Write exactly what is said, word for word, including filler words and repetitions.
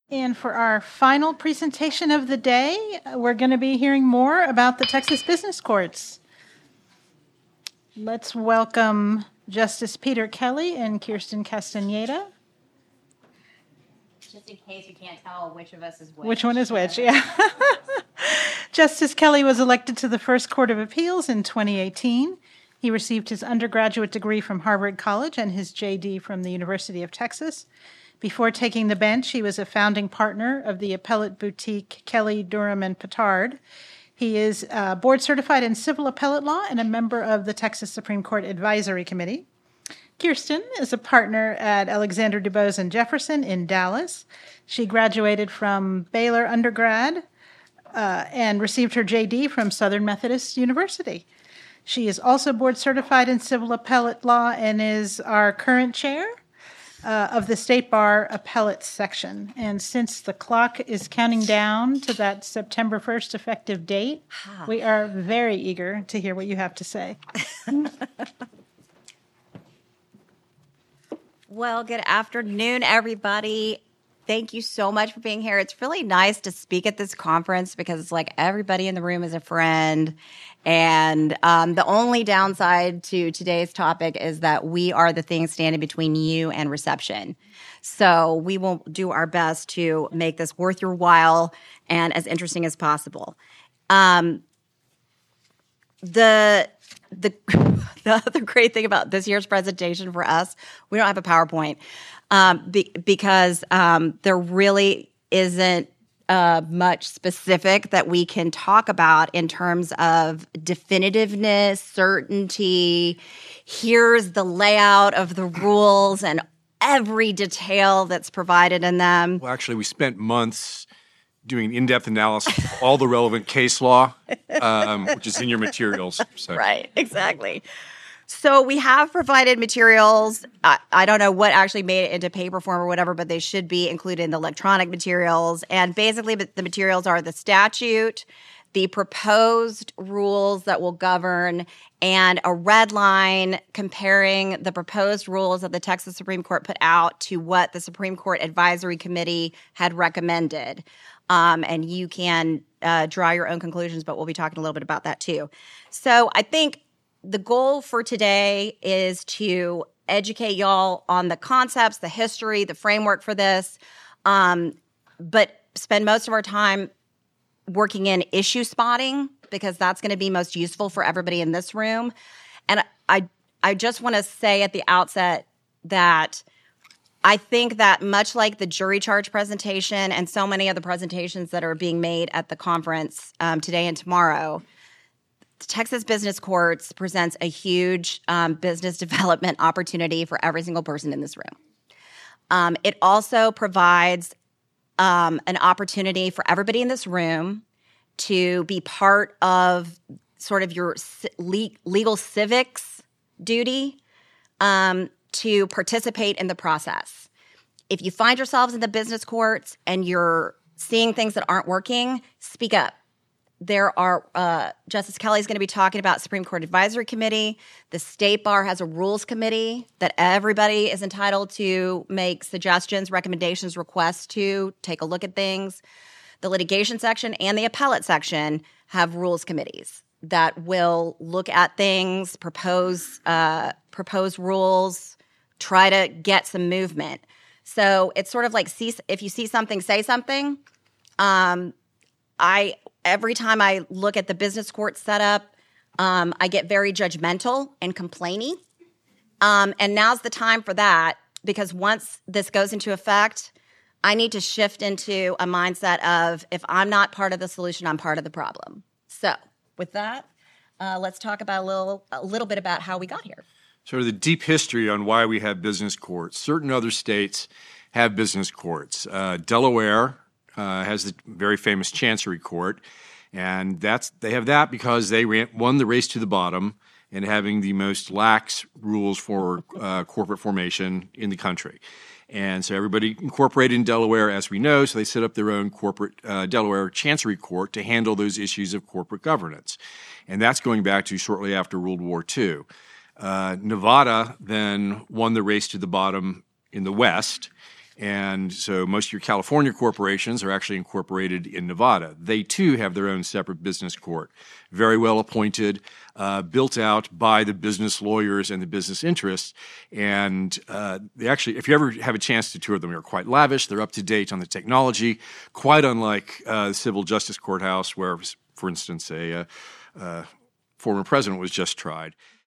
And for our final presentation of the day, we're going to be hearing more about the Texas Business Courts. Let's welcome Justice Peter Kelly and Kirsten Castaneda. Just in case you can't tell which of us is which. Which one is which, yeah. Justice Kelly was elected to the First Court of Appeals in twenty eighteen. He received his undergraduate degree from Harvard College and his J D from the University of Texas. Before taking the bench, he was a founding partner of the appellate boutique Kelly, Durham, and Petard. He is uh, board certified in civil appellate law and a member of the Texas Supreme Court Advisory Committee. Kirsten is a partner at Alexander DuBose and Jefferson in Dallas. She graduated from Baylor undergrad uh, and received her J D from Southern Methodist University. She is also board certified in civil appellate law and is our current chair Uh, of the State Bar Appellate Section. And since the clock is counting down to that September first effective date, we are very eager to hear what you have to say. Well, good afternoon, everybody. Thank you so much for being here. It's really nice to speak at this conference because it's like everybody in the room is a friend. And um, the only downside to today's topic is that we are the thing standing between you and reception. So we will do our best to make this worth your while and as interesting as possible. Um, the the the other great thing about this year's presentation for us, we don't have a PowerPoint um, be, because um, there really isn't Uh, much specific that we can talk about in terms of definitiveness, certainty. Here's the layout of the rules and every detail that's provided in them. Well, actually, we spent months doing in-depth analysis of all the relevant case law, um, which is in your materials. So. Right, exactly. So we have provided materials. I, I don't know what actually made it into paper form or whatever, but they should be included in the electronic materials. And basically, the materials are the statute, the proposed rules that will govern, and a red line comparing the proposed rules that the Texas Supreme Court put out to what the Supreme Court Advisory Committee had recommended. Um, and you can uh, draw your own conclusions, but we'll be talking a little bit about that too. So I think the goal for today is to educate y'all on the concepts, the history, the framework for this, um, but spend most of our time working in issue spotting because that's going to be most useful for everybody in this room. And I, I just want to say at the outset that I think that much like the jury charge presentation and so many of the presentations that are being made at the conference um, today and tomorrow, the Texas Business Courts presents a huge um, business development opportunity for every single person in this room. Um, it also provides um, an opportunity for everybody in this room to be part of sort of your le- legal civics duty um, to participate in the process. If you find yourselves in the business courts and you're seeing things that aren't working, speak up. There are, uh, Justice Kelly is going to be talking about Supreme Court Advisory Committee. The State Bar has a rules committee that everybody is entitled to make suggestions, recommendations, requests to take a look at things. The litigation section and the appellate section have rules committees that will look at things, propose, uh, propose rules, try to get some movement. So it's sort of like see, if you see something, say something. Um, I every time I look at the business court setup, um, I get very judgmental and complaining. Um, and now's the time for that because once this goes into effect, I need to shift into a mindset of if I'm not part of the solution, I'm part of the problem. So with that, uh, let's talk about a little a little bit about how we got here. Sort of the deep history on why we have business courts. Certain other states have business courts. Uh, Delaware Uh, has the very famous Chancery Court, and that's they have that because they ran, won the race to the bottom and having the most lax rules for uh, corporate formation in the country. And so everybody incorporated in Delaware, as we know, so they set up their own corporate uh, Delaware Chancery Court to handle those issues of corporate governance. And that's going back to shortly after World War Two. Uh, Nevada then won the race to the bottom in the West, And so most of your California corporations are actually incorporated in Nevada. They too have their own separate business court, very well appointed, uh, built out by the business lawyers and the business interests. And uh, they actually, if you ever have a chance to tour them, they're quite lavish. They're up to date on the technology, quite unlike uh, the civil justice courthouse where, for instance, a uh, uh, former president was just tried.